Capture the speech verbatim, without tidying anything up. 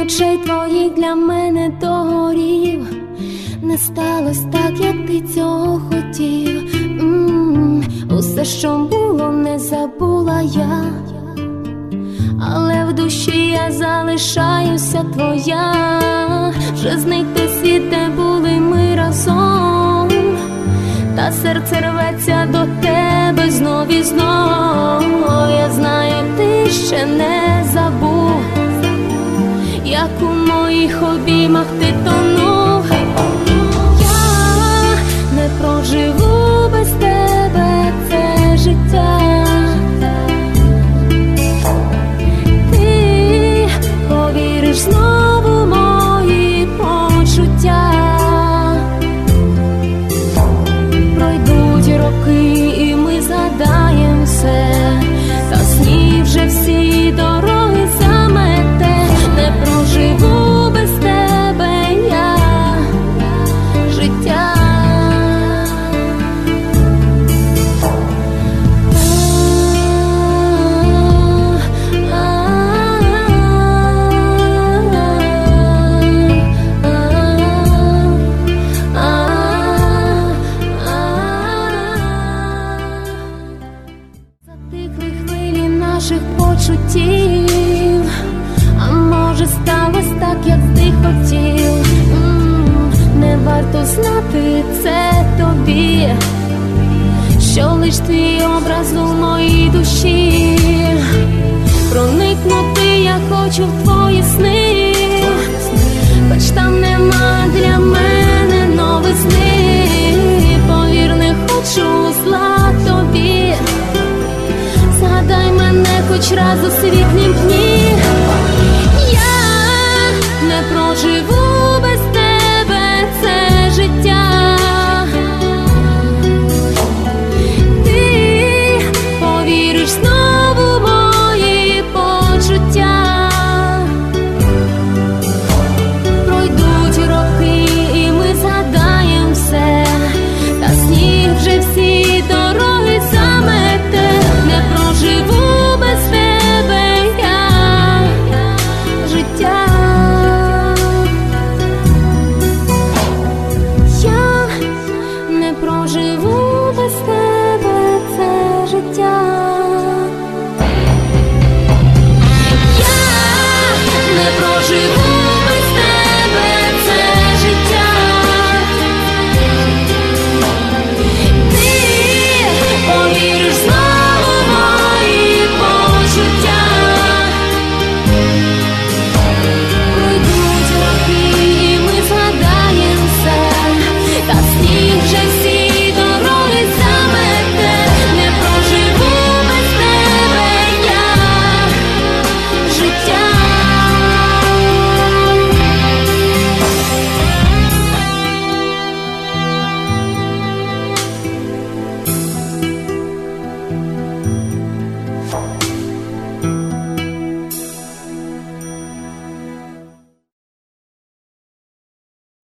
очей твоїх для мене догорів. Не сталось так, як ти цього хотів. М-м-м. Усе, що було, не забула я, але в душі я залишаюся твоя. Вже зник той світ, де були ми разом, та серце рветься до тебе знов і знов. Я знаю, ти ще не забув, як у моїх обіймах ти тонув. Я не проживу без тебе це життя. Ти повіриш знову мої почуття. Пройдуть роки і ми згадаєм все, та сні вже всі дороги замете. Не проживу без тебе я життя. Затихли хвилі наших почуттів, а може сталось так, як ти хотів. М-м, не варто знати це тобі, що лиш твій образ у моїй душі. Проникнути я хочу в твої сни, хоч там нема для мене новизни. Повір, не хочу зла тобі, згадай мене хоч раз у світлім дні.